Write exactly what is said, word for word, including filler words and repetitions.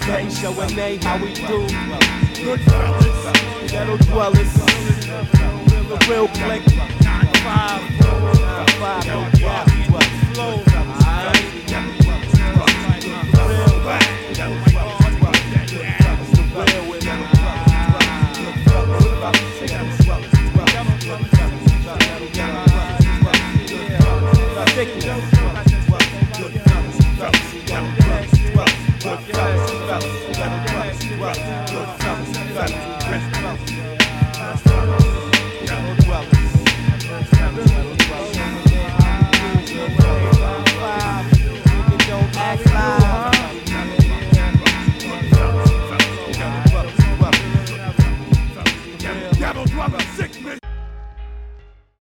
Hey, show and name how we do. Good fellas, ghetto dwellers, the real click. Nine five, nine five, no doubt. Flow, Take it.